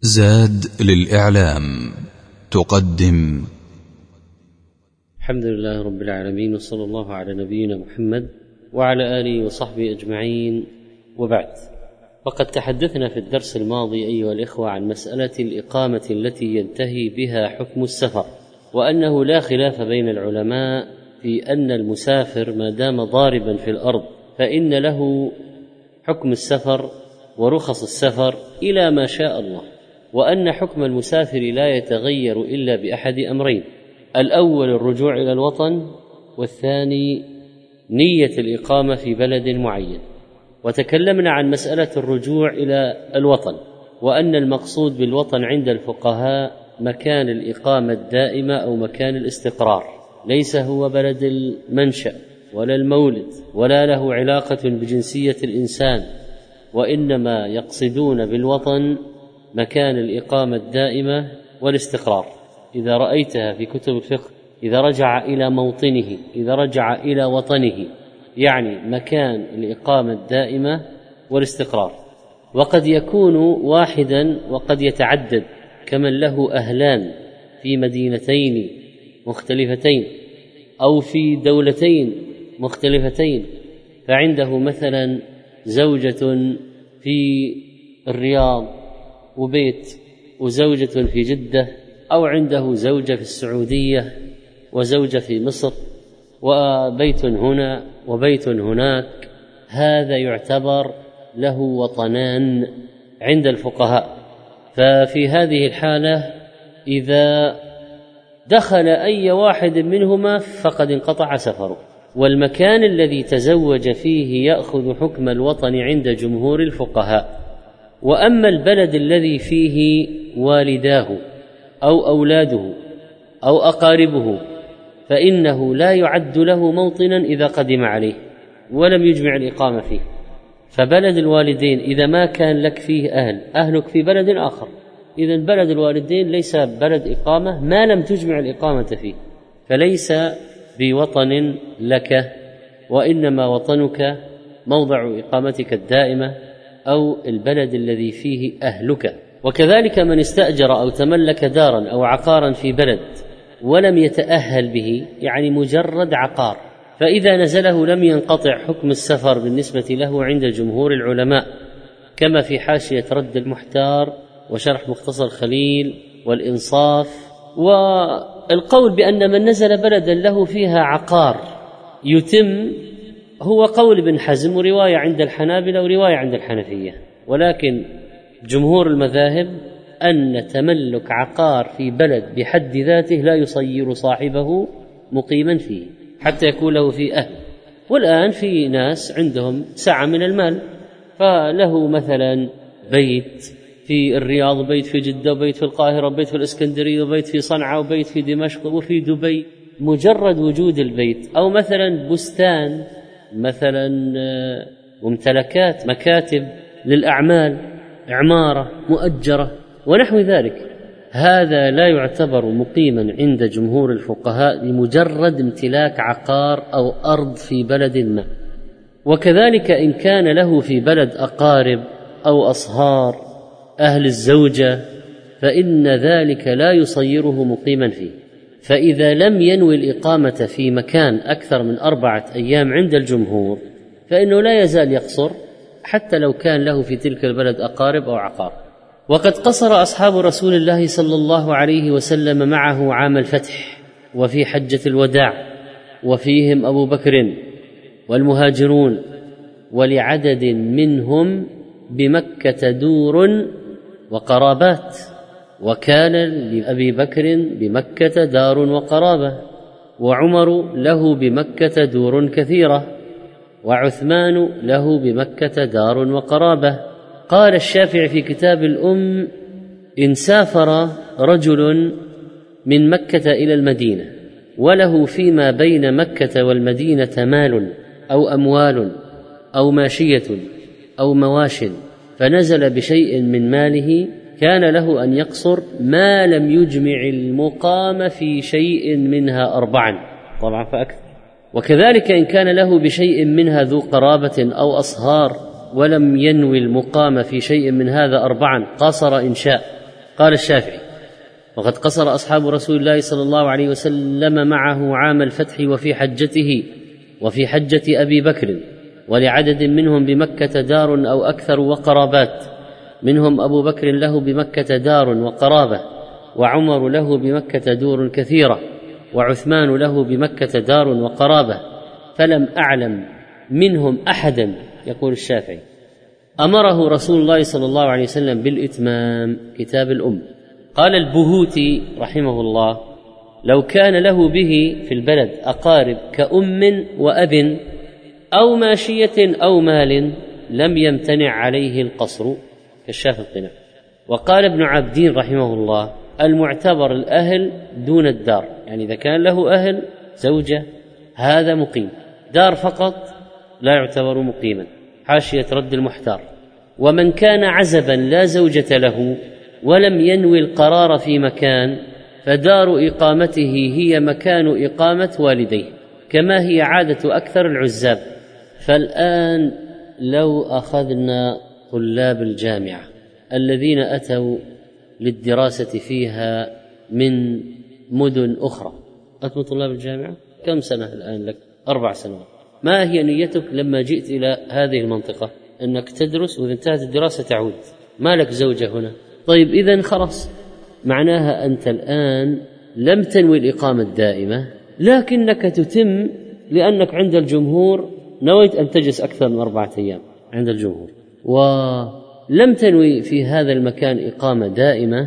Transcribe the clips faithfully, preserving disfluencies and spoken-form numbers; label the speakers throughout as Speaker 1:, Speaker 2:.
Speaker 1: زاد للإعلام تقدم.
Speaker 2: الحمد لله رب العالمين، وصلى الله على نبينا محمد وعلى آله وصحبه أجمعين، وبعد. وقد تحدثنا في الدرس الماضي أيها الإخوة عن مسألة الإقامة التي ينتهي بها حكم السفر، وأنه لا خلاف بين العلماء في أن المسافر ما دام ضاربا في الأرض فإن له حكم السفر ورخص السفر إلى ما شاء الله، وأن حكم المسافر لا يتغير إلا بأحد أمرين: الأول الرجوع إلى الوطن، والثاني نية الإقامة في بلد معين. وتكلمنا عن مسألة الرجوع إلى الوطن، وأن المقصود بالوطن عند الفقهاء مكان الإقامة الدائمة أو مكان الاستقرار، ليس هو بلد المنشأ ولا المولد ولا له علاقة بجنسية الإنسان، وإنما يقصدون بالوطن مكان الإقامة الدائمة والاستقرار. إذا رأيتها في كتب الفقه إذا رجع إلى موطنه، إذا رجع إلى وطنه، يعني مكان الإقامة الدائمة والاستقرار. وقد يكون واحدا وقد يتعدد، كمن له أهلان في مدينتين مختلفتين أو في دولتين مختلفتين، فعنده مثلا زوجة في الرياض وبيت وزوجة في جدة، أو عنده زوجة في السعودية وزوجة في مصر وبيت هنا وبيت هناك، هذا يعتبر له وطنان عند الفقهاء. ففي هذه الحالة إذا دخل أي واحد منهما فقد انقطع سفره، والمكان الذي تزوج فيه يأخذ حكم الوطن عند جمهور الفقهاء. وأما البلد الذي فيه والداه أو أولاده أو أقاربه فإنه لا يعد له موطنا إذا قدم عليه ولم يجمع الإقامة فيه. فبلد الوالدين إذا ما كان لك فيه أهل، أهلك في بلد آخر، إذن بلد الوالدين ليس بلد إقامة ما لم تجمع الإقامة فيه، فليس بوطن لك، وإنما وطنك موضع إقامتك الدائمة أو البلد الذي فيه أهلك. وكذلك من استأجر أو تملك دارا أو عقارا في بلد ولم يتأهل به، يعني مجرد عقار، فإذا نزله لم ينقطع حكم السفر بالنسبة له عند جمهور العلماء، كما في حاشية رد المحتار وشرح مختصر خليل والإنصاف. والقول بأن من نزل بلدا له فيها عقار يتم هو قول ابن حزم ورواية عند الحنابلة ورواية عند الحنفية، ولكن جمهور المذاهب أن تملك عقار في بلد بحد ذاته لا يصير صاحبه مقيما فيه حتى يكون له فيه أهل. والآن في ناس عندهم سعة من المال، فله مثلا بيت في الرياض وبيت في جدة وبيت في القاهرة وبيت في الإسكندرية وبيت في صنعاء وبيت في دمشق وفي دبي، مجرد وجود البيت، أو مثلا بستان، مثلا ممتلكات مكاتب للأعمال، عمارة مؤجرة ونحو ذلك، هذا لا يعتبر مقيما عند جمهور الفقهاء لمجرد امتلاك عقار أو أرض في بلد ما. وكذلك إن كان له في بلد أقارب أو أصهار أهل الزوجة فإن ذلك لا يصيره مقيما فيه. فإذا لم ينوي الإقامة في مكان أكثر من أربعة أيام عند الجمهور فإنه لا يزال يقصر حتى لو كان له في تلك البلد أقارب أو عقار. وقد قصر أصحاب رسول الله صلى الله عليه وسلم معه عام الفتح وفي حجة الوداع، وفيهم أبو بكر والمهاجرون، ولعدد منهم بمكة دور وقرابات، وكان لأبي بكر بمكة دار وقرابة، وعمر له بمكة دور كثيرة، وعثمان له بمكة دار وقرابة. قال الشافعي في كتاب الأم: إن سافر رجل من مكة إلى المدينة وله فيما بين مكة والمدينة مال أو أموال أو ماشية أو مواش، فنزل بشيء من ماله، كان له أن يقصر ما لم يجمع المقام في شيء منها أربعا، طبعا فأكثر. وكذلك إن كان له بشيء منها ذو قرابة أو أصهار ولم ينوي المقام في شيء من هذا أربعا قصر إن شاء، قال الشافعي: وقد قصر أصحاب رسول الله صلى الله عليه وسلم معه عام الفتح وفي حجته وفي حجة أبي بكر، ولعدد منهم بمكة دار أو أكثر وقرابات، منهم أبو بكر له بمكة دار وقرابة، وعمر له بمكة دور كثيرة، وعثمان له بمكة دار وقرابة، فلم أعلم منهم أحدا، يقول الشافعي، أمره رسول الله صلى الله عليه وسلم بالإتمام. كتاب الأم. قال البهوتي رحمه الله: لو كان له به في البلد أقارب كأم وأب أو ماشية أو مال لم يمتنع عليه القصر، كشاف القناع. وقال ابن عابدين رحمه الله: المعتبر الأهل دون الدار، يعني إذا كان له أهل زوجة هذا مقيم، دار فقط لا يعتبر مقيما. حاشية رد المحتار: ومن كان عزبا لا زوجة له ولم ينوي القرار في مكان فدار إقامته هي مكان إقامة والديه، كما هي عادة أكثر العزاب. فالآن لو أخذنا طلاب الجامعة الذين أتوا للدراسة فيها من مدن أخرى، أنتم طلاب الجامعة كم سنة الآن لك؟ أربع سنوات. ما هي نيتك لما جئت إلى هذه المنطقة؟ أنك تدرس وإذا انتهت الدراسة تعود، ما لك زوجة هنا. طيب إذن خلاص، معناها أنت الآن لم تنوي الإقامة الدائمة، لكنك تتم لأنك عند الجمهور نويت أن تجلس أكثر من أربعة أيام عند الجمهور، ولم تنوي في هذا المكان إقامة دائمة،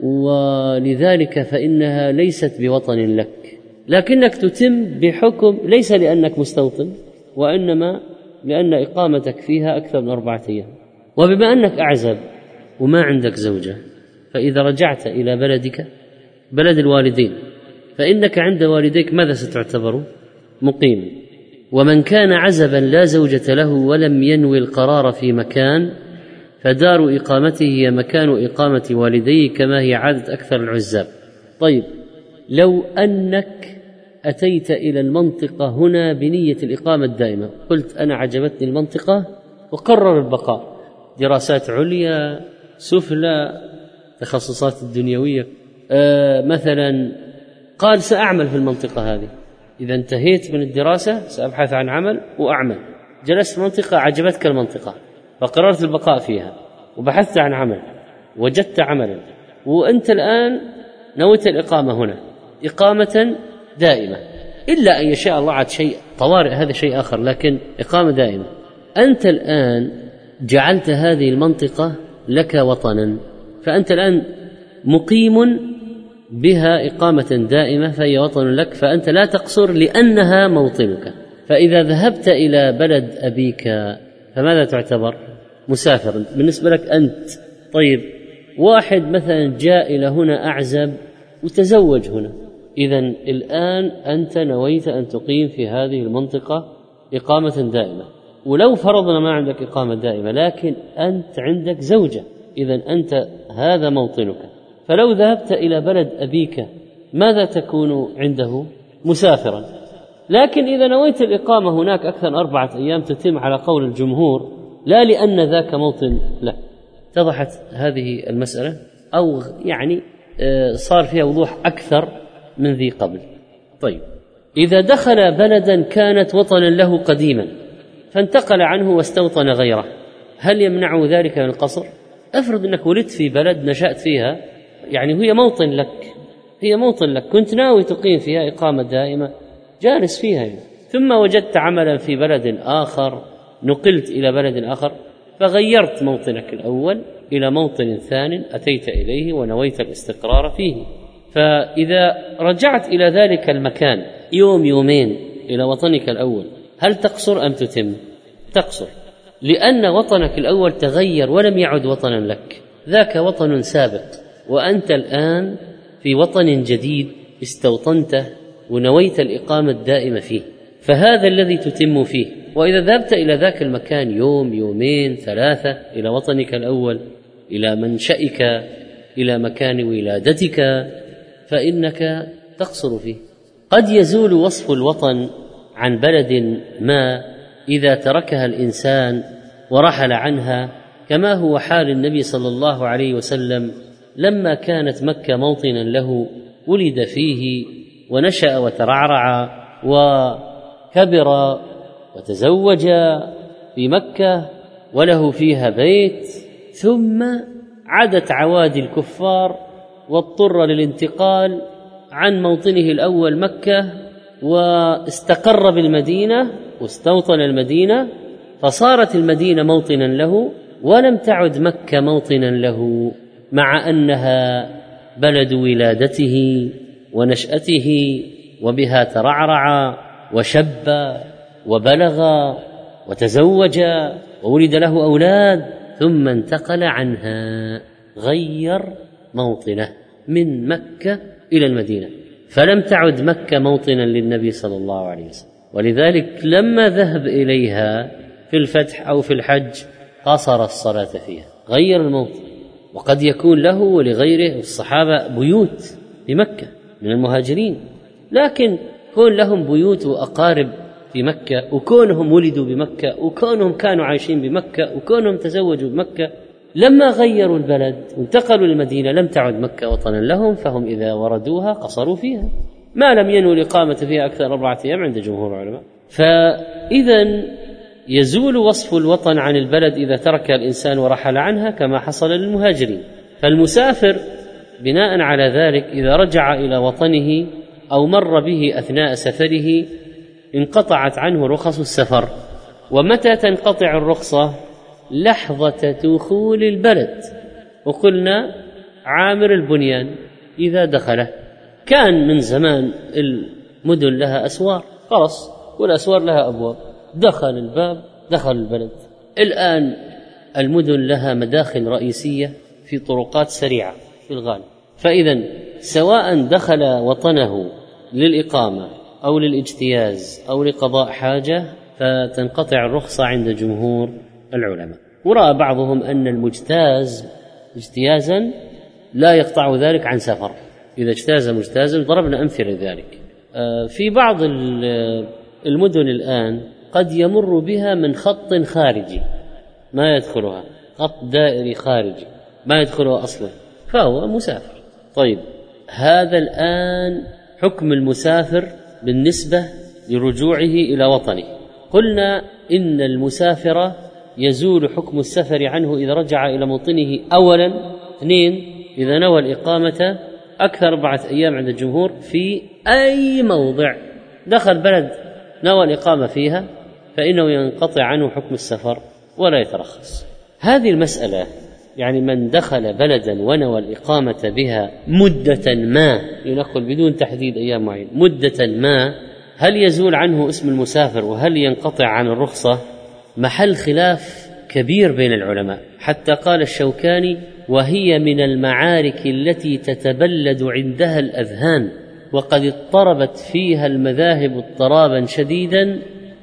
Speaker 2: ولذلك فإنها ليست بوطن لك، لكنك تتم بحكم ليس لأنك مستوطن، وإنما لأن إقامتك فيها أكثر من أربعة أيام. وبما أنك أعزب وما عندك زوجة، فإذا رجعت إلى بلدك بلد الوالدين فإنك عند والديك ماذا ستعتبر؟ مقيم. ومن كان عزبا لا زوجة له ولم ينوي القرار في مكان فدار إقامته هي مكان إقامة والديه، كما هي عادة أكثر العزاب. طيب لو أنك أتيت إلى المنطقة هنا بنية الإقامة الدائمة، قلت أنا عجبتني المنطقة وقرر البقاء، دراسات عليا سفلى تخصصات الدنيوية، آه مثلا قال سأعمل في المنطقة هذه، إذا انتهيت من الدراسة سأبحث عن عمل وأعمل، جلست في منطقة عجبتك المنطقة فقررت البقاء فيها وبحثت عن عمل وجدت عملا، وأنت الآن نويت الإقامة هنا إقامة دائمة، إلا أن يشاء الله عاد شيء طوارئ هذا شيء آخر، لكن إقامة دائمة. أنت الآن جعلت هذه المنطقة لك وطنا، فأنت الآن مقيم بها إقامة دائمة فهي وطن لك، فأنت لا تقصر لأنها موطنك. فإذا ذهبت إلى بلد أبيك فماذا تعتبر؟ مسافر بالنسبة لك أنت. طيب واحد مثلا جاء إلى هنا أعزب وتزوج هنا، إذن الآن أنت نويت أن تقيم في هذه المنطقة إقامة دائمة، ولو فرضنا ما عندك إقامة دائمة لكن أنت عندك زوجة، إذن أنت هذا موطنك. فلو ذهبت إلى بلد أبيك ماذا تكون عنده؟ مسافرا. لكن إذا نويت الإقامة هناك أكثر من أربعة أيام تتم على قول الجمهور، لا لأن ذاك موطن له. اتضحت هذه المسألة أو يعني صار فيها وضوح أكثر من ذي قبل. طيب إذا دخل بلدا كانت وطنا له قديما فانتقل عنه واستوطن غيره، هل يمنعه ذلك من القصر؟ أفرض أنك ولدت في بلد نشأت فيها، يعني هي موطن لك، هي موطن لك، كنت ناوي تقيم فيها إقامة دائمة جالس فيها يعني. ثم وجدت عملا في بلد آخر، نقلت إلى بلد آخر فغيرت موطنك الأول إلى موطن ثاني أتيت إليه ونويت الاستقرار فيه، فإذا رجعت إلى ذلك المكان يوم يومين إلى وطنك الأول هل تقصر أم تتم؟ تقصر، لأن وطنك الأول تغير ولم يعد وطنا لك، ذاك وطن سابق، وأنت الآن في وطن جديد استوطنته ونويت الإقامة الدائمة فيه، فهذا الذي تتم فيه. وإذا ذهبت إلى ذاك المكان يوم يومين ثلاثة إلى وطنك الأول، إلى منشأك، إلى مكان ولادتك، فإنك تقصر فيه. قد يزول وصف الوطن عن بلد ما إذا تركها الإنسان ورحل عنها، كما هو حال النبي صلى الله عليه وسلم لما كانت مكة موطنا له ولد فيه ونشأ وترعرع وكبر وتزوج في مكة وله فيها بيت، ثم عادت عوادي الكفار واضطر للانتقال عن موطنه الأول مكة واستقر بالمدينة واستوطن المدينة، فصارت المدينة موطنا له ولم تعد مكة موطنا له، مع أنها بلد ولادته ونشأته وبها ترعرع وشب وبلغ وتزوج وولد له أولاد، ثم انتقل عنها، غير موطنه من مكة إلى المدينة، فلم تعد مكة موطنا للنبي صلى الله عليه وسلم. ولذلك لما ذهب إليها في الفتح أو في الحج قصر الصلاة فيها، غير الموطن. وقد يكون له ولغيره الصحابة بيوت في مكة من المهاجرين، لكن كون لهم بيوت وأقارب في مكة، وكونهم ولدوا بمكة، وكونهم كانوا عايشين بمكة، وكونهم تزوجوا بمكة، لما غيروا البلد وانتقلوا للمدينة لم تعد مكة وطنا لهم، فهم إذا وردوها قصروا فيها ما لم ينووا الإقامة فيها أكثر أربعة أيام عند جمهور العلماء. فإذا يزول وصف الوطن عن البلد إذا ترك الإنسان ورحل عنها كما حصل للمهاجرين. فالمسافر بناء على ذلك إذا رجع إلى وطنه أو مر به أثناء سفره انقطعت عنه رخص السفر. ومتى تنقطع الرخصة؟ لحظة دخول البلد. وقلنا عامر البنيان إذا دخله، كان من زمان المدن لها أسوار، خلاص والأسوار لها أبواب، دخل الباب دخل البلد. الآن المدن لها مداخل رئيسية في طرقات سريعة في الغالب، فإذا سواء دخل وطنه للإقامة أو للاجتياز أو لقضاء حاجة فتنقطع الرخصة عند جمهور العلماء. ورأى بعضهم أن المجتاز اجتيازا لا يقطع ذلك عن سفر، إذا اجتاز مجتازا، ضربنا أمثلة ذلك. في بعض المدن الآن قد يمر بها من خط خارجي ما يدخلها، خط دائري خارجي ما يدخلها أصلا، فهو مسافر. طيب هذا الآن حكم المسافر بالنسبة لرجوعه إلى وطنه. قلنا إن المسافر يزول حكم السفر عنه إذا رجع إلى موطنه أولا. اثنين، إذا نوى الإقامة أكثر أربعة أيام عند الجمهور في أي موضع دخل بلد نوى الإقامة فيها فإنه ينقطع عنه حكم السفر ولا يترخص. هذه المسألة يعني من دخل بلدا ونوى الإقامة بها مدة ما، لنقل بدون تحديد أيام معين، مدة ما، هل يزول عنه اسم المسافر وهل ينقطع عن الرخصة؟ محل خلاف كبير بين العلماء، حتى قال الشوكاني: وهي من المعارك التي تتبلد عندها الأذهان، وقد اضطربت فيها المذاهب اضطرابا شديدا،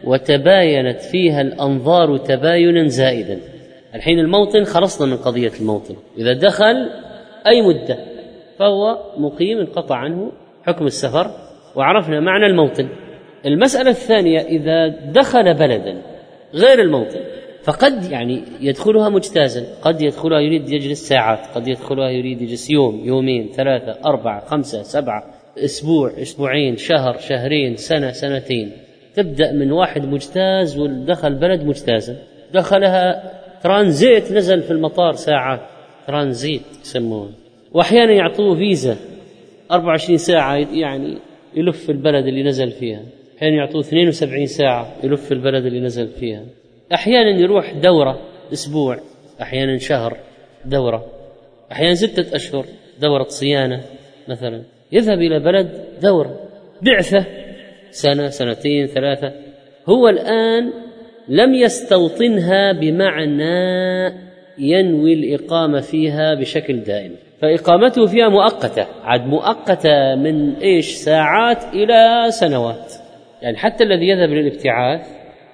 Speaker 2: وتباينت فيها الأنظار تباينا زائدا. الحين الموطن خلصنا من قضية الموطن، إذا دخل أي مدة فهو مقيم انقطع عنه حكم السفر، وعرفنا معنى الموطن. المسألة الثانية إذا دخل بلدا غير الموطن، فقد يعني يدخلها مجتازا، قد يدخلها يريد يجلس ساعات، قد يدخلها يريد يجلس يوم، يومين، ثلاثة، أربعة، خمسة، سبعة، أسبوع، أسبوعين، شهر، شهرين، سنة، سنتين. تبدأ من واحد مجتاز ودخل بلد مجتازا، دخلها ترانزيت، نزل في المطار ساعات، ترانزيت يسمونه، وأحيانا يعطوه فيزا أربعة وعشرين ساعة يعني يلف البلد اللي نزل فيها، أحيانا يعطوه اثنين وسبعين ساعة يلف البلد اللي نزل فيها، أحيانا يروح دورة أسبوع، أحيانا شهر دورة، أحيانا ستة أشهر دورة صيانة مثلا، يذهب إلى بلد دورة، بعثة سنة، سنتين، ثلاثة. هو الآن لم يستوطنها بمعنى ينوي الإقامة فيها بشكل دائم، فإقامته فيها مؤقتة، عاد مؤقتة من إيش؟ ساعات إلى سنوات. يعني حتى الذي يذهب للابتعاث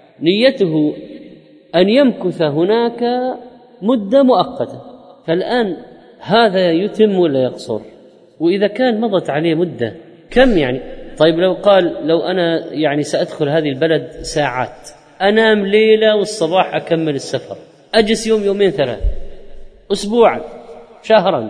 Speaker 2: نيته أن يمكث هناك مدة مؤقتة، فالآن هذا يتم ولا يقصر؟ وإذا كان مضت عليه مدة كم يعني؟ طيب لو قال لو أنا يعني سأدخل هذه البلد ساعات، أنام ليلة والصباح أكمل السفر، أجلس يوم، يومين، ثلاثة، أسبوعا، شهرا،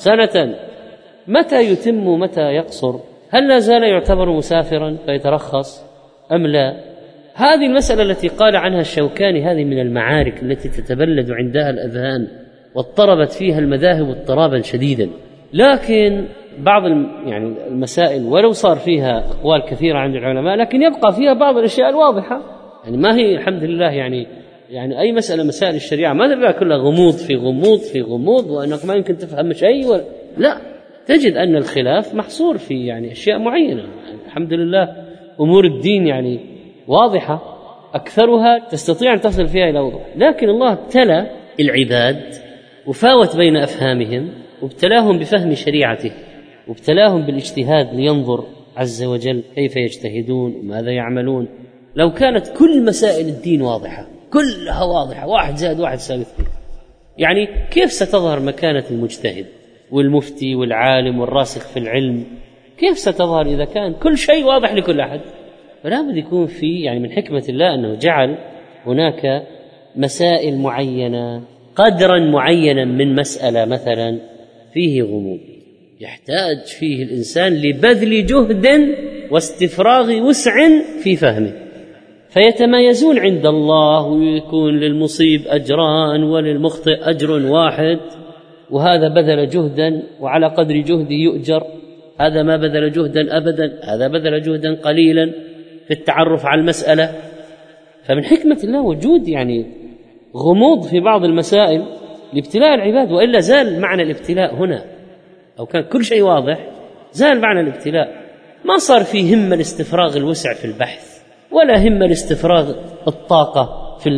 Speaker 2: سنة، متى يتم متى يقصر؟ هل لا زال يعتبر مسافرا فيترخص أم لا؟ هذه المسألة التي قال عنها الشوكاني هذه من المعارك التي تتبلد عندها الأذهان واضطربت فيها المذاهب اضطرابا شديدا. لكن بعض يعني المسائل ولو صار فيها أقوال كثيرة عند العلماء لكن يبقى فيها بعض الأشياء الواضحة، يعني ما هي الحمد لله يعني يعني أي مسألة مسائل الشريعة ما تبقى كلها غموض في غموض في غموض وأنك ما يمكن تفهم شيء ولا لا، تجد أن الخلاف محصور في يعني أشياء معينة. يعني الحمد لله أمور الدين يعني واضحة أكثرها تستطيع أن تصل فيها إلى وضوح، لكن الله ابتلى العباد وفاوت بين أفهامهم وابتلاهم بفهم شريعته وابتلاهم بالاجتهاد لينظر عز وجل كيف يجتهدون وماذا يعملون. لو كانت كل مسائل الدين واضحة كلها واضحة واحد زائد واحد يساوي اثنين، يعني كيف ستظهر مكانة المجتهد والمفتي والعالم والراسخ في العلم؟ كيف ستظهر إذا كان كل شيء واضح لكل أحد؟ فلا بد يكون في يعني من حكمة الله أنه جعل هناك مسائل معينة قدرا معينا من مسألة مثلا فيه غموض يحتاج فيه الإنسان لبذل جهد واستفراغ وسع في فهمه، فيتميزون عند الله ويكون للمصيب أجران وللمخطئ أجر واحد، وهذا بذل جهدا وعلى قدر جهده يؤجر، هذا ما بذل جهدا أبدا، هذا بذل جهدا قليلا في التعرف على المسألة. فمن حكمة الله وجود يعني غموض في بعض المسائل لابتلاء العباد، وإلا زال معنى الابتلاء هنا، أو كان كل شيء واضح زال معنى الابتلاء، ما صار فيه همة لاستفراغ الوسع في البحث ولا همة لاستفراغ الطاقة في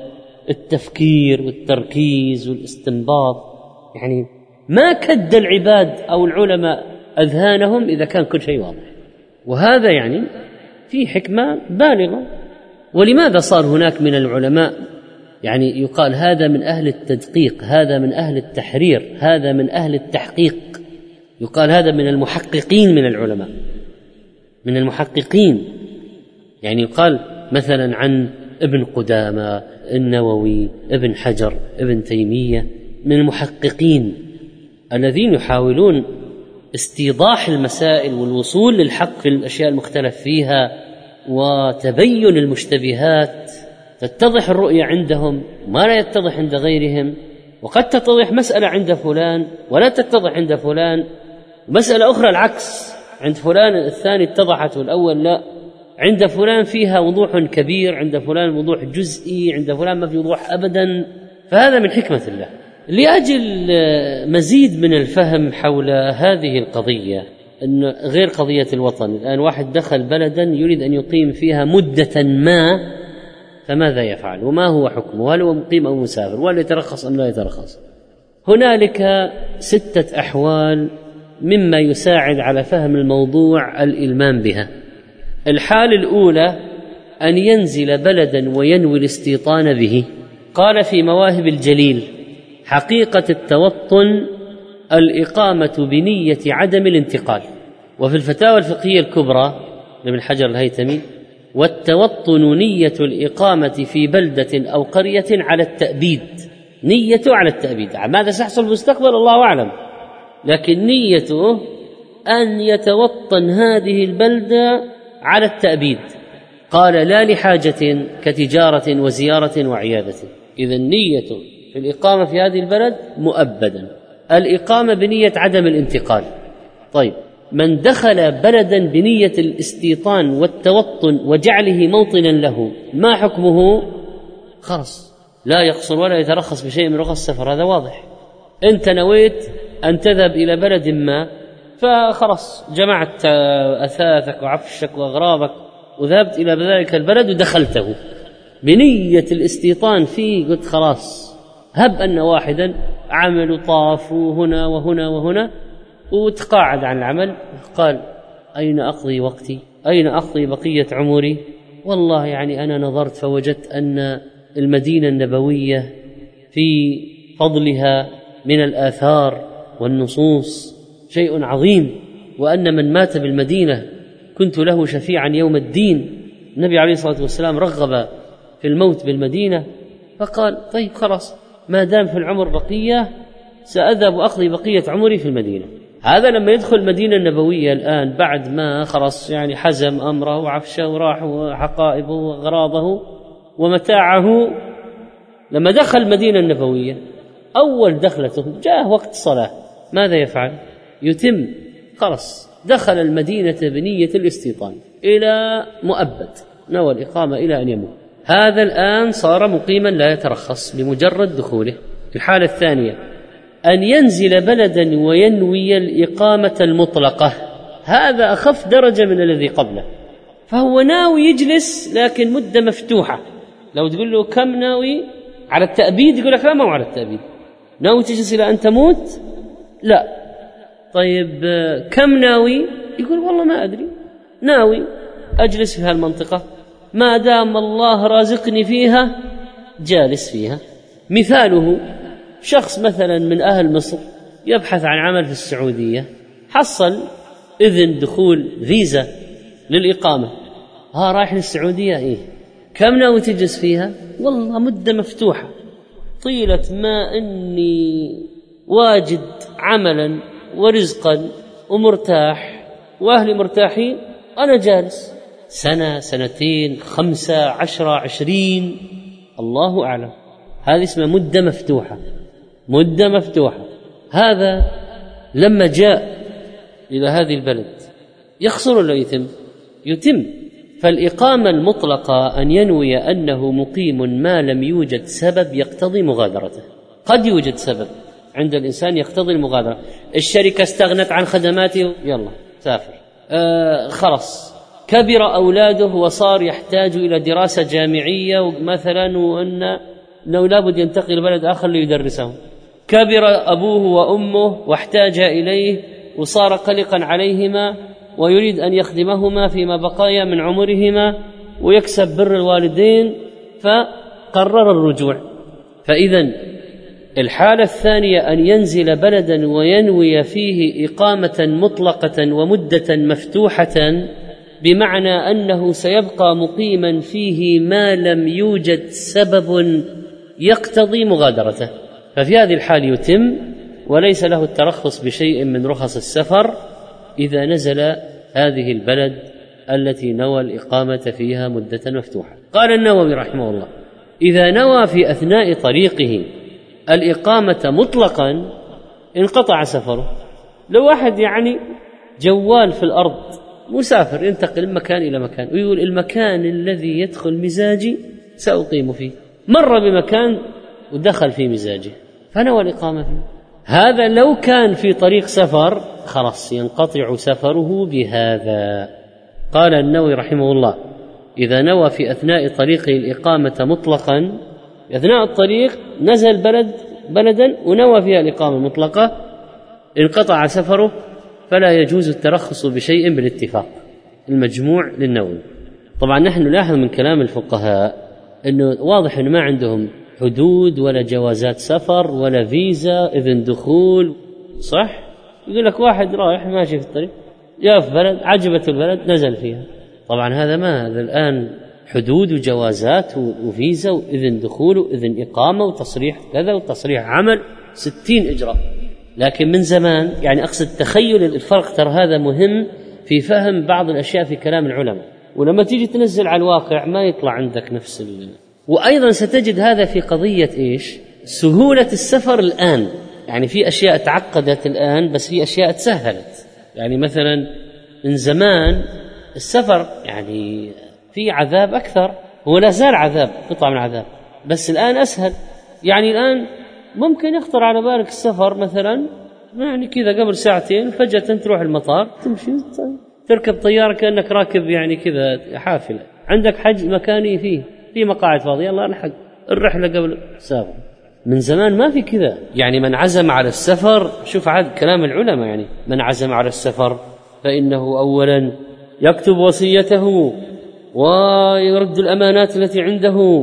Speaker 2: التفكير والتركيز والاستنباط. يعني ما كد العباد أو العلماء أذهانهم إذا كان كل شيء واضح، وهذا يعني في حكمة بالغة. ولماذا صار هناك من العلماء يعني يقال هذا من أهل التدقيق، هذا من أهل التحرير، هذا من أهل التحقيق، يقال هذا من المحققين من العلماء، من المحققين، يعني يقال مثلا عن ابن قدامة، النووي، ابن حجر، ابن تيمية، من المحققين الذين يحاولون استيضاح المسائل والوصول للحق في الأشياء المختلف فيها وتبين المشتبهات، تتضح الرؤية عندهم ما لا يتضح عند غيرهم، وقد تتضح مسألة عند فلان ولا تتضح عند فلان، مسألة أخرى العكس، عند فلان الثاني اتضحت والأول لا، عند فلان فيها وضوح كبير، عند فلان وضوح جزئي، عند فلان ما في وضوح أبدا. فهذا من حكمة الله. لأجل مزيد من الفهم حول هذه القضية، أن غير قضية الوطن، الآن واحد دخل بلدا يريد أن يقيم فيها مدة ما، فماذا يفعل وما هو حكمه؟ هل هو مقيم أو مسافر؟ وهل يترخص أم لا يترخص؟ هنالك ستة أحوال مما يساعد على فهم الموضوع الإلمام بها. الحال الأولى أن ينزل بلدا وينوي الاستيطان به. قال في مواهب الجليل: حقيقة التوطن الإقامة بنية عدم الانتقال. وفي الفتاوى الفقهية الكبرى لابن حجر الهيثمي: والتوطن نية الإقامة في بلدة أو قرية على التأبيد، نيته على التأبيد، ماذا سيحصل في المستقبل الله أعلم، لكن نيته أن يتوطن هذه البلدة على التأبيد. قال: لا لحاجة كتجارة وزيارة وعيادة. إذن نيته في الإقامة في هذه البلد مؤبدا، الإقامة بنية عدم الانتقال. طيب، من دخل بلدا بنية الاستيطان والتوطن وجعله موطنا له، ما حكمه؟ خلاص لا يقصر ولا يترخص بشيء من رخص السفر، هذا واضح. أنت نويت أن تذهب إلى بلد ما، فخلاص جمعت أثاثك وعفشك وأغراضك وذهبت إلى ذلك البلد ودخلته بنية الاستيطان فيه، قلت خلاص، هب أن واحدا عمل طافوا هنا وهنا وهنا وتقاعد عن العمل، قال: أين أقضي وقتي؟ أين أقضي بقية عمري؟ والله يعني أنا نظرت فوجدت أن المدينة النبوية في فضلها من الآثار والنصوص شيء عظيم، وأن من مات بالمدينة كنت له شفيعا يوم الدين. النبي عليه الصلاة والسلام رغب في الموت بالمدينة، فقال: طيب خلاص، ما دام في العمر بقية سأذهب وأقضي بقية عمري في المدينة. هذا لما يدخل المدينة النبوية الآن بعد ما خلص يعني حزم أمره وعفشه وراح وحقائبه وغراضه ومتاعه، لما دخل المدينة النبوية أول دخلته جاء وقت الصلاة، ماذا يفعل؟ يتم، خلص دخل المدينة بنية الاستيطان إلى مؤبد، نوى الإقامة إلى أن يموت. هذا الآن صار مقيما لا يترخص بمجرد دخوله. الحالة الثانية أن ينزل بلدا وينوي الإقامة المطلقة، هذا أخف درجة من الذي قبله، فهو ناوي يجلس لكن مدة مفتوحة. لو تقول له كم ناوي على التأبيد يقول لك لا، ما هو على التأبيد. ناوي تجلس إلى أن تموت؟ لا. طيب كم ناوي؟ يقول والله ما أدري، ناوي أجلس في هالمنطقة ما دام الله رازقني فيها جالس فيها. مثاله شخص مثلا من أهل مصر يبحث عن عمل في السعودية، حصل إذن دخول فيزا للإقامة، ها رايح للسعودية، إيه كم ناوي تجلس فيها؟ والله مدة مفتوحة، طيلة ما أني واجد عملا ورزقا ومرتاح وأهلي مرتاحين أنا جالس، سنة سنتين خمسة عشرة عشرين الله أعلم. هذه اسمها مدة مفتوحة، مدة مفتوحة. هذا لما جاء إلى هذه البلد يخسر ولا يتم؟ يتم. فالإقامة المطلقة أن ينوي أنه مقيم ما لم يوجد سبب يقتضي مغادرته. قد يوجد سبب عند الإنسان يقتضي المغادرة، الشركة استغنت عن خدماته يلا سافر، آه خلص كبر أولاده وصار يحتاج إلى دراسة جامعية مثلا، وأن أنه لابد ينتقل لبلد آخر ليدرسهم، كبر أبوه وأمه واحتاج إليه وصار قلقا عليهما ويريد أن يخدمهما فيما بقايا من عمرهما ويكسب بر الوالدين، فقرر الرجوع. فإذن الحالة الثانية أن ينزل بلدا وينوي فيه إقامة مطلقة ومدة مفتوحة، بمعنى أنه سيبقى مقيما فيه ما لم يوجد سبب يقتضي مغادرته، ففي هذه الحال يتم وليس له الترخص بشيء من رخص السفر إذا نزل هذه البلد التي نوى الإقامة فيها مدة مفتوحة. قال النووي رحمه الله: إذا نوى في أثناء طريقه الإقامة مطلقا انقطع سفره. لو واحد يعني جوال في الأرض مسافر ينتقل من مكان إلى مكان ويقول المكان الذي يدخل مزاجي سأقيم فيه، مر بمكان ودخل في مزاجه فنوى الإقامة فيه، هذا لو كان في طريق سفر خلاص ينقطع سفره بهذا. قال النووي رحمه الله: إذا نوى في أثناء طريقه الإقامة مطلقا، أثناء الطريق نزل بلد بلدا ونوى فيها الإقامة المطلقة، انقطع سفره فلا يجوز الترخص بشيء بالاتفاق. المجموع للنووي. طبعا نحن نلاحظ من كلام الفقهاء أنه واضح أنه ما عندهم حدود ولا جوازات سفر ولا فيزا إذن دخول، صح؟ يقول لك واحد رايح ماشي في الطريق جاء في بلد عجبت البلد نزل فيها، طبعا هذا ما هذا الآن حدود وجوازات وفيزا وإذن دخول وإذن إقامة وتصريح كذا وتصريح عمل، ستين إجراء. لكن من زمان يعني أقصد تخيل الفرق، ترى هذا مهم في فهم بعض الأشياء في كلام العلماء، ولما تيجي تنزل على الواقع ما يطلع عندك نفس ال... وأيضا ستجد هذا في قضية إيش؟ سهولة السفر الآن، يعني في أشياء تعقدت الآن بس في أشياء تسهلت. يعني مثلا من زمان السفر يعني في عذاب أكثر، هو لا زال عذاب قطعة من عذاب بس الآن أسهل. يعني الآن ممكن يخطر على بالك السفر مثلا يعني كذا قبل ساعتين فجأة تروح المطار تمشي تركب طيارة كأنك راكب يعني كذا حافلة، عندك حجز مكاني فيه في مقاعد فاضية يلا نلحق الرحلة قبل ساعة. من زمان ما في كذا. يعني من عزم على السفر، شوف عاد كلام العلماء، يعني من عزم على السفر فإنه أولا يكتب وصيته ويرد الأمانات التي عنده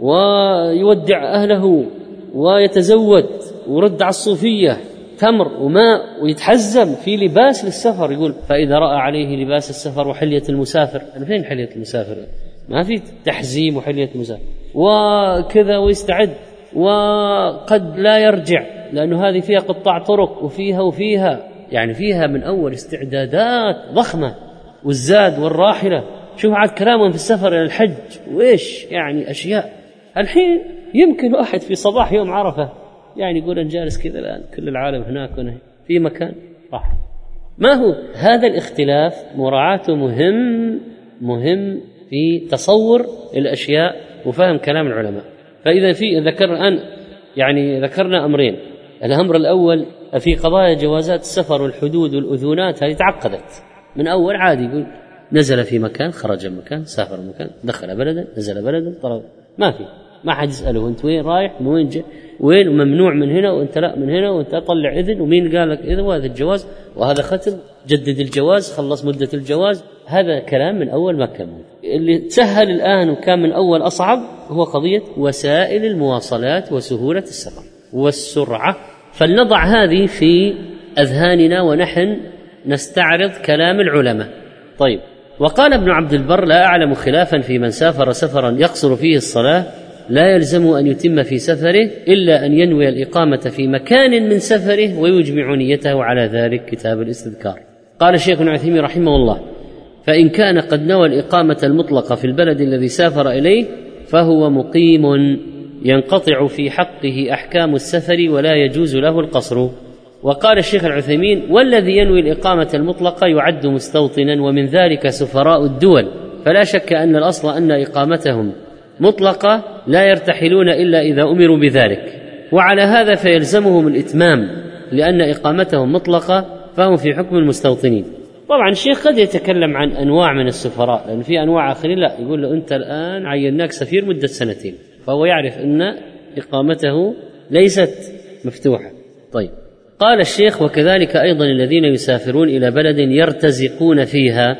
Speaker 2: ويودع أهله ويتزود ورد على الصوفية تمر وماء ويتحزم في لباس للسفر. يقول فإذا رأى عليه لباس السفر وحلية المسافر، أنا فين حلية المسافر؟ ما في تحزيم وحلية المسافر وكذا، ويستعد وقد لا يرجع لأنه هذه فيها قطاع طرق وفيها وفيها يعني فيها من أول استعدادات ضخمة، والزاد والراحلة. شوف عاد كلامهم في السفر إلى الحج وإيش يعني أشياء. الحين يمكن واحد في صباح يوم عرفة يعني يقول أنا جالس كذا الآن كل العالم هناك وهنا في مكان راح. ما هو هذا الاختلاف مراعاته مهم مهم في تصور الأشياء وفهم كلام العلماء. فإذا في ذكر أن يعني ذكرنا أمرين. الأمر الأول في قضايا جوازات السفر والحدود والأذونات هذه تعقدت من أول. عادي يقول نزل في مكان، خرج من مكان، سافر مكان، دخل بلدا، نزل بلدا، طلب ما في، ما حد يسأله أنت وين رايح وين جاي وين، وممنوع من هنا وأنت لا من هنا، وأنت طلع إذن ومين قال لك إذن، وهذا الجواز وهذا ختم، جدد الجواز، خلص مدة الجواز. هذا كلام من أول ما كمل. اللي تسهل الآن وكان من أول أصعب هو قضية وسائل المواصلات وسهولة السفر والسرعة. فلنضع هذه في أذهاننا ونحن نستعرض كلام العلماء. طيب، وقال ابن عبد البر لا أعلم خلافا في من سافر سفرا يقصر فيه الصلاة لا يلزم أن يتم في سفره إلا أن ينوي الإقامة في مكان من سفره ويجمع نيته على ذلك. كتاب الاستذكار. قال الشيخ ابن عثيمين رحمه الله: فإن كان قد نوى الإقامة المطلقة في البلد الذي سافر إليه فهو مقيم ينقطع في حقه أحكام السفر ولا يجوز له القصر. وقال الشيخ العثيمين: والذي ينوي الإقامة المطلقة يعد مستوطنا، ومن ذلك سفراء الدول، فلا شك أن الأصل أن إقامتهم مطلقة لا يرتحلون إلا إذا أمروا بذلك، وعلى هذا فيلزمهم الإتمام لأن إقامتهم مطلقة فهم في حكم المستوطنين. طبعا الشيخ قد يتكلم عن أنواع من السفراء، لأن في أنواع آخرين لا، يقول له أنت الآن عيناك سفير مدة سنتين، فهو يعرف أن إقامته ليست مفتوحة. طيب، قال الشيخ: وكذلك أيضا الذين يسافرون إلى بلد يرتزقون فيها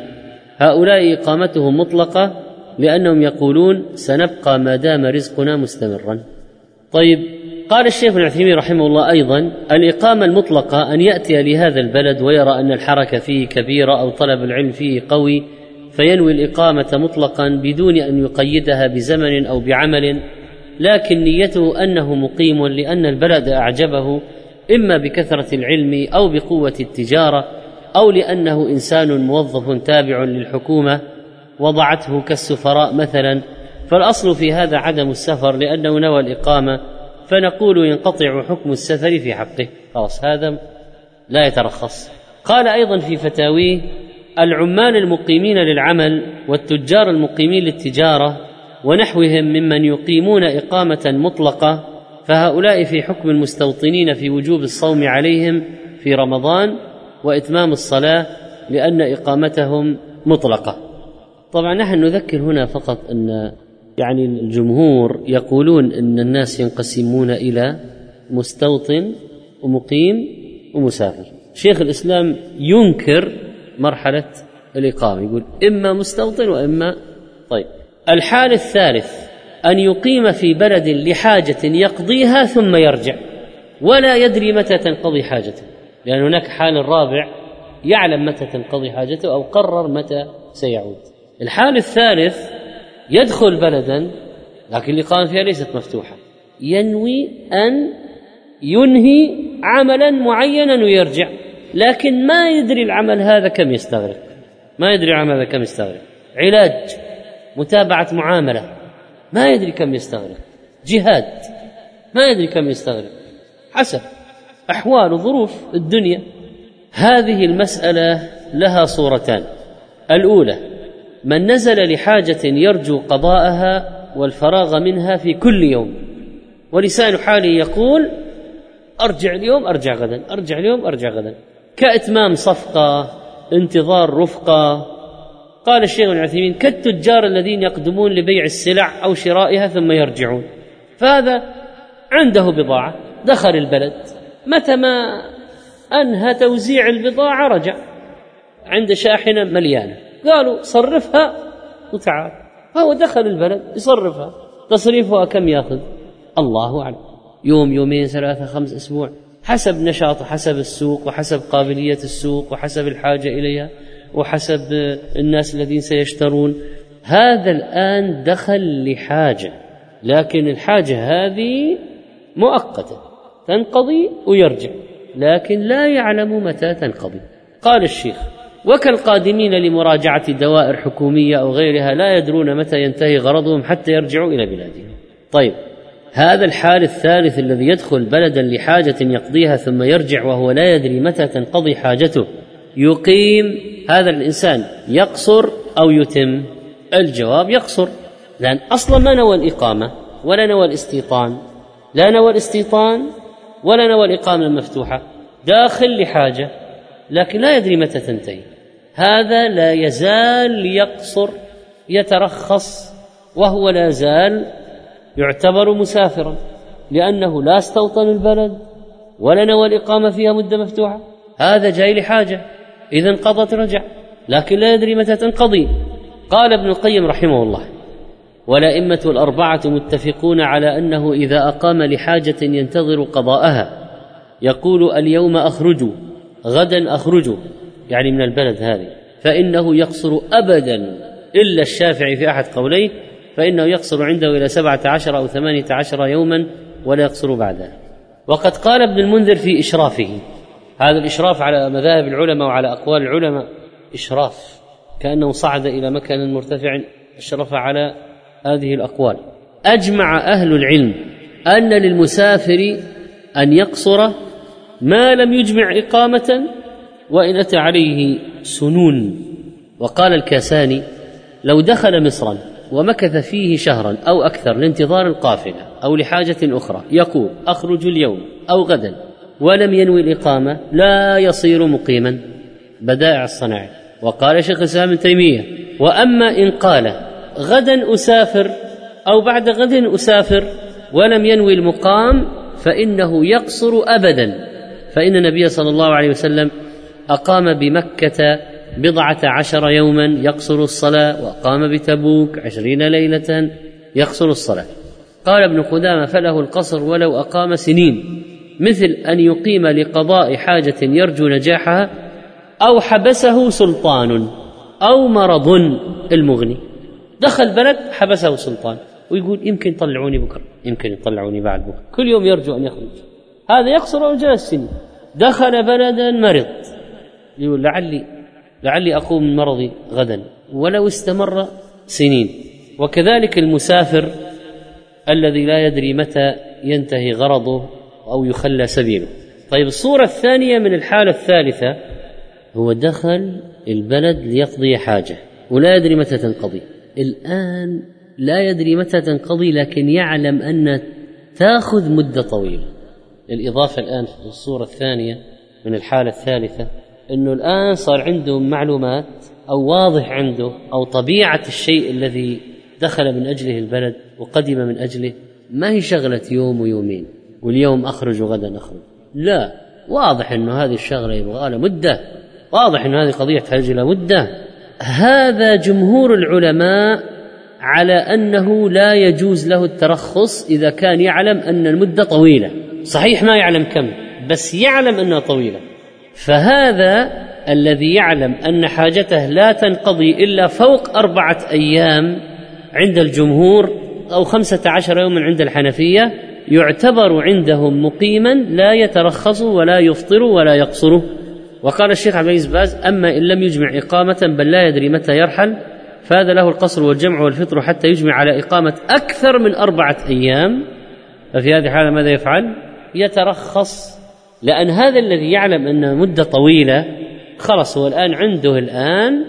Speaker 2: هؤلاء إقامتهم مطلقة لأنهم يقولون سنبقى ما دام رزقنا مستمرا. طيب، قال الشيخ ابن عثيمين رحمه الله أيضا: الإقامة المطلقة أن يأتي لهذا البلد ويرى أن الحركة فيه كبيرة أو طلب العلم فيه قوي فينوي الإقامة مطلقا بدون أن يقيدها بزمن أو بعمل، لكن نيته أنه مقيم لأن البلد أعجبه إما بكثرة العلم أو بقوة التجارة أو لأنه إنسان موظف تابع للحكومة وضعته كالسفراء مثلا، فالأصل في هذا عدم السفر لأنه نوى الإقامة، فنقول ينقطع حكم السفر في حقه. خلاص، هذا لا يترخص. قال أيضا في فتاويه: العمال المقيمين للعمل والتجار المقيمين للتجارة ونحوهم ممن يقيمون إقامة مطلقة فهؤلاء في حكم المستوطنين في وجوب الصوم عليهم في رمضان وإتمام الصلاة لأن إقامتهم مطلقة. طبعا نحن نذكر هنا فقط أن يعني الجمهور يقولون أن الناس ينقسمون إلى مستوطن ومقيم ومسافر. شيخ الإسلام ينكر مرحلة الإقامة، يقول إما مستوطن وإما. طيب، الحال الثالث أن يقيم في بلد لحاجة يقضيها ثم يرجع ولا يدري متى تنقضي حاجته، لأن هناك حال الرابع يعلم متى تنقضي حاجته أو قرر متى سيعود. الحال الثالث يدخل بلدا لكن الإقامة فيها ليست مفتوحة، ينوي أن ينهي عملا معينا ويرجع، لكن ما يدري العمل هذا كم يستغرق، ما يدري العمل هذا كم يستغرق، علاج، متابعة معاملة، ما يدري كم يستغرق، جهاد، ما يدري كم يستغرق، حسب أحوال وظروف الدنيا. هذه المسألة لها صورتان: الأولى من نزل لحاجة يرجو قضاءها والفراغ منها في كل يوم ولسان حاله يقول أرجع اليوم أرجع غدا، أرجع اليوم أرجع غدا، كإتمام صفقة، انتظار رفقة. قال الشيخ ابن عثيمين: كالتجار الذين يقدمون لبيع السلع أو شرائها ثم يرجعون، فهذا عنده بضاعة دخل البلد، متى ما أنهى توزيع البضاعة رجع، عند شاحنة مليانة قالوا صرفها وتعال، فهو دخل البلد يصرفها، تصريفها كم يأخذ الله أعلم، يوم يومين ثلاثة خمس أسبوع، حسب نشاطه، حسب السوق وحسب قابلية السوق وحسب الحاجة إليها وحسب الناس الذين سيشترون. هذا الآن دخل لحاجة، لكن الحاجة هذه مؤقتة، تنقضي ويرجع، لكن لا يعلم متى تنقضي. قال الشيخ: وكالقادمين لمراجعة دوائر حكومية أو غيرها لا يدرون متى ينتهي غرضهم حتى يرجعوا إلى بلادهم. طيب، هذا الحال الثالث الذي يدخل بلدا لحاجة يقضيها ثم يرجع وهو لا يدري متى تنقضي حاجته، يقيم هذا الإنسان يقصر أو يتم؟ الجواب: يقصر، لأن أصلا ما نوى الإقامة ولا نوى الاستيطان، لا نوى الاستيطان ولا نوى الإقامة المفتوحة، داخل لحاجة لكن لا يدري متى تنتهي، هذا لا يزال يقصر يترخص وهو لا زال يعتبر مسافرا، لأنه لا استوطن البلد ولا نوى الإقامة فيها مدة مفتوحة، هذا جاي لحاجة، إذا انقضت رجع، لكن لا يدري متى تنقضي. قال ابن القيم رحمه الله: والأئمة الأربعة متفقون على أنه إذا أقام لحاجة ينتظر قضاءها يقول اليوم أخرجوا، غدا أخرجوا، يعني من البلد هذه، فإنه يقصر أبدا، إلا الشافعي في أحد قوليه فإنه يقصر عنده إلى سبعة عشر أو ثمانية عشر يوما ولا يقصر بعدها. وقد قال ابن المنذر في إشرافه، هذا الإشراف على مذاهب العلماء وعلى أقوال العلماء، إشراف كأنه صعد إلى مكان مرتفع أشرف على هذه الأقوال: أجمع أهل العلم أن للمسافر أن يقصر ما لم يجمع إقامة وإن أتى عليه سنون. وقال الكاساني: لو دخل مصرا ومكث فيه شهرا أو أكثر لانتظار القافلة أو لحاجة أخرى يقول أخرج اليوم أو غدا ولم ينوي الإقامة لا يصير مقيما. بدائع الصناعة. وقال شيخ الإسلام ابن تيمية: وأما إن قال غدا أسافر أو بعد غد أسافر ولم ينوي المقام فإنه يقصر أبدا، فإن النبي صلى الله عليه وسلم أقام بمكة بضعة عشر يوما يقصر الصلاة، وأقام بتبوك عشرين ليلة يقصر الصلاة. قال ابن قدامة: فله القصر ولو أقام سنين، مثل أن يقيم لقضاء حاجة يرجو نجاحها أو حبسه سلطان أو مرض. المغني دخل بلد حبسه سلطان ويقول يمكن يطلعوني بكرة، يمكن يطلعوني بعد بكرة، كل يوم يرجو أن يخرج، هذا يقصر أو جلس سنين. دخل بلدا مرض يقول لعلي لعلي أقوم من مرضي غدا، ولو استمر سنين. وكذلك المسافر الذي لا يدري متى ينتهي غرضه أو يخلى سبيله. طيب، الصورة الثانية من الحالة الثالثة، هو دخل البلد ليقضي حاجة ولا يدري متى تنقضي، الآن لا يدري متى تنقضي لكن يعلم أن تأخذ مدة طويلة. الإضافة الآن في الصورة الثانية من الحالة الثالثة أنه الآن صار عنده معلومات أو واضح عنده أو طبيعة الشيء الذي دخل من أجله البلد وقدم من أجله، ما هي شغلة يوم ويومين واليوم أخرج وغدا أخرج، لا، واضح أنه هذه الشغلة يبغى لها مدة، واضح أن هذه قضية تحتاج إلى مدة. هذا جمهور العلماء على أنه لا يجوز له الترخص إذا كان يعلم أن المدة طويلة، صحيح ما يعلم كم بس يعلم أنها طويلة. فهذا الذي يعلم أن حاجته لا تنقضي إلا فوق أربعة أيام عند الجمهور أو خمسة عشر يوما عند الحنفية يعتبر عندهم مقيما لا يترخص ولا يفطر ولا يقصر. وقال الشيخ عبد العزيز باز: أما إن لم يجمع إقامة بل لا يدري متى يرحل فهذا له القصر والجمع والفطر حتى يجمع على إقامة أكثر من أربعة أيام. ففي هذه الحالة ماذا يفعل؟ يترخص، لأن هذا الذي يعلم أن مدة طويلة خلص هو الآن عنده الآن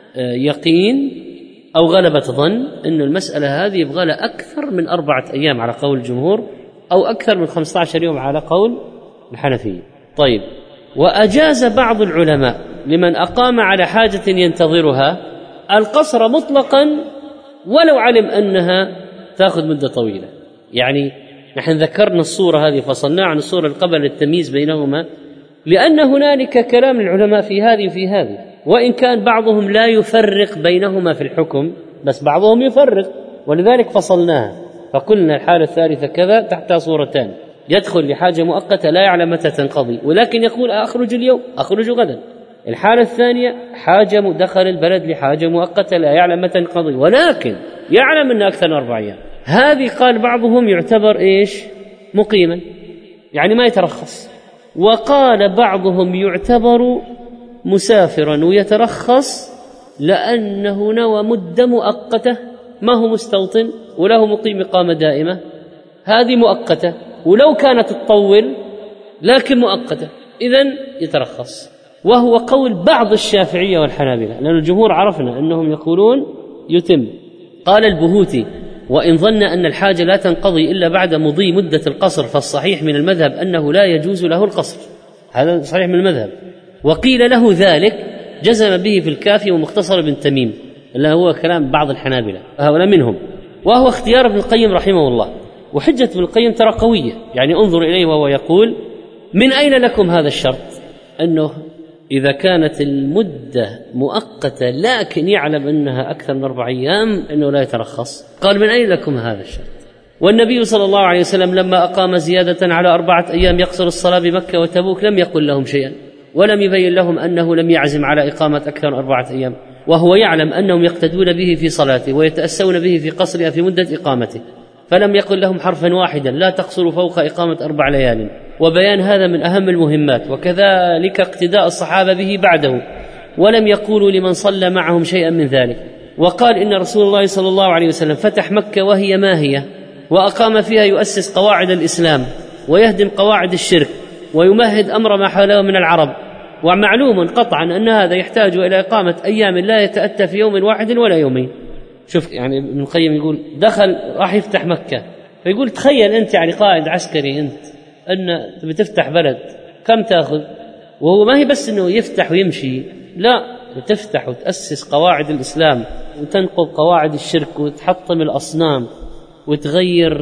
Speaker 2: يقين أو غلبة ظن أن المسألة هذه يبغى لها أكثر من أربعة أيام على قول الجمهور أو أكثر من خمسة عشر يوم على قول الحنفية. طيب، وأجاز بعض العلماء لمن أقام على حاجة ينتظرها القصر مطلقا ولو علم أنها تأخذ مدة طويلة. يعني نحن ذكرنا الصورة هذه فصلنا عن الصورة قبل التمييز بينهما، لأن هنالك كلام العلماء في هذه وفي هذه، وإن كان بعضهم لا يفرق بينهما في الحكم بس بعضهم يفرق، ولذلك فصلناها فقلنا الحالة الثالثة كذا تحت صورتان: يدخل لحاجة مؤقتة لا يعلم متى تنقضي ولكن يقول أخرج اليوم أخرج غدا. الحالة الثانية حاجة دخل البلد لحاجة مؤقتة لا يعلم متى تنقضي ولكن يعلم أن أكثر من أربع أيام، هذه قال بعضهم يعتبر إيش؟ مقيما، يعني ما يترخص. وقال بعضهم يعتبر مسافرا ويترخص لأنه نوى مدة مؤقتة، ما هو مستوطن وله مقيم إقامة دائمة، هذه مؤقتة، ولو كانت تطول لكن مؤقتة إذن يترخص. وهو قول بعض الشافعية والحنابلة، لأن الجمهور عرفنا أنهم يقولون يتم. قال البهوتي: وإن ظن أن الحاجة لا تنقضي إلا بعد مضي مدة القصر فالصحيح من المذهب أنه لا يجوز له القصر. هذا صحيح من المذهب. وقيل له ذلك جزم به في الكافي ومختصر ابن تميم، اللي هو كلام بعض الحنابلة، هؤلاء منهم، وهو اختيار ابن القيم رحمه الله. وحجة ابن القيم ترى قوية، يعني انظر إليه وهو يقول: من أين لكم هذا الشرط أنه إذا كانت المدة مؤقتة لكن يعلم أنها أكثر من أربع أيام أنه لا يترخص؟ قال: من أين لكم هذا الشرط؟ والنبي صلى الله عليه وسلم لما أقام زيادة على أربعة أيام يقصر الصلاة بمكة وتبوك لم يقل لهم شيئا، ولم يبين لهم أنه لم يعزم على إقامة أكثر من أربعة أيام، وهو يعلم أنهم يقتدون به في صلاته ويتأسون به في قصرها في مدة إقامته، فلم يقل لهم حرفا واحدا: لا تقصروا فوق إقامة أربع ليال. وبيان هذا من أهم المهمات، وكذلك اقتداء الصحابة به بعده، ولم يقولوا لمن صلى معهم شيئا من ذلك. وقال: إن رسول الله صلى الله عليه وسلم فتح مكة وهي ماهية، وأقام فيها يؤسس قواعد الإسلام ويهدم قواعد الشرك ويمهد أمر ما حوله من العرب، ومعلوم قطعا أن هذا يحتاج إلى إقامة أيام لا يتأتى في يوم واحد ولا يومين. شوف يعني ابن القيم يقول دخل راح يفتح مكة، فيقول تخيل أنت يعني قائد عسكري أنت أن بتفتح بلد، كم تأخذ؟ وهو ما هي بس أنه يفتح ويمشي، لا، تفتح وتأسس قواعد الإسلام وتنقض قواعد الشرك وتحطم الأصنام وتغير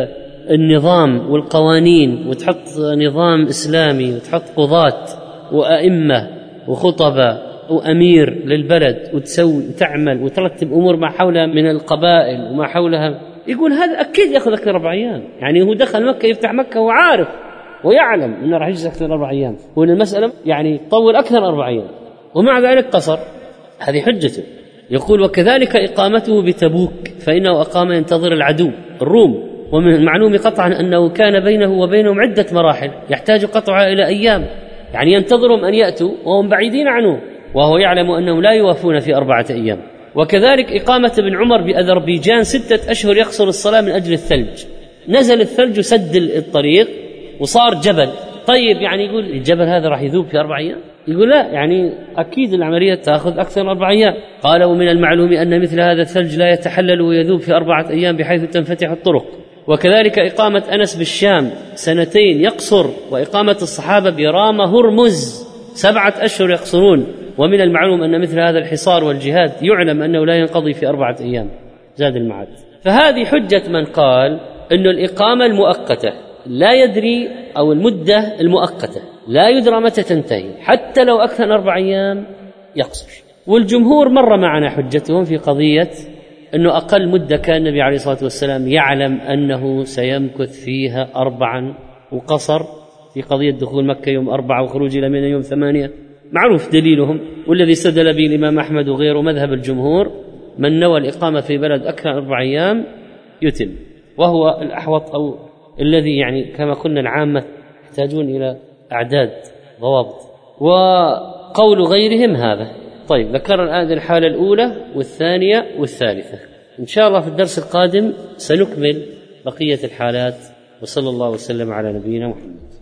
Speaker 2: النظام والقوانين وتحط نظام إسلامي وتحط قضاة وأئمة وخطبة وأمير للبلد وتسوي وتعمل وترتب أمور ما حولها من القبائل وما حولها. يقول هذا أكيد يأخذ أكثر أربع أيام. يعني هو دخل مكة يفتح مكة وعارف ويعلم أنه راح يجلس أكثر أربع أيام، وأن المسألة يعني تطول أكثر أربع أيام، ومع ذلك قصر. هذه حجته. يقول: وكذلك إقامته بتبوك فإنه أقام ينتظر العدو الروم، ومن المعلوم قطعا أنه كان بينه وبينهم عدة مراحل يحتاج قطعها إلى أيام، يعني ينتظرهم أن يأتوا وهم بعيدين عنه، وهو يعلم أنهم لا يوافون في أربعة أيام. وكذلك إقامة ابن عمر بأذربيجان ستة أشهر يقصر الصلاة من أجل الثلج، نزل الثلج وسد الطريق وصار جبل. طيب يعني يقول الجبل هذا راح يذوب في أربع أيام؟ يقول لا، يعني أكيد العملية تأخذ أكثر من أربع أيام. قال: ومن المعلوم أن مثل هذا الثلج لا يتحلل ويذوب في أربعة أيام بحيث تنفتح الطرق. وكذلك إقامة أنس بالشام سنتين يقصر، وإقامة الصحابة برامة هرمز سبعة أشهر يقصرون. ومن المعلوم أن مثل هذا الحصار والجهاد يعلم أنه لا ينقضي في أربعة أيام. زاد المعاد. فهذه حجة من قال أن الإقامة المؤقتة لا يدري، أو المدة المؤقتة لا يدرى متى تنتهي، حتى لو أكثر من أربع أيام يقصر. والجمهور مر معنا حجتهم في قضية أنه أقل مدة كان النبي عليه الصلاة والسلام يعلم أنه سيمكث فيها أربعا، وقصر في قضية دخول مكة يوم أربعة وخروج إلى منى يوم ثمانية، معروف دليلهم. والذي استدل به الإمام أحمد وغيره مذهب الجمهور: من نوى الإقامة في بلد أكثر من أربع أيام يتم، وهو الأحوط، أو الذي يعني كما قلنا العامة يحتاجون إلى أعداد ضوابط، وقول غيرهم هذا. طيب ذكر الآن الحالة الأولى والثانية والثالثة. إن شاء الله في الدرس القادم سنكمل بقية الحالات، وصلى الله وسلم على نبينا محمد.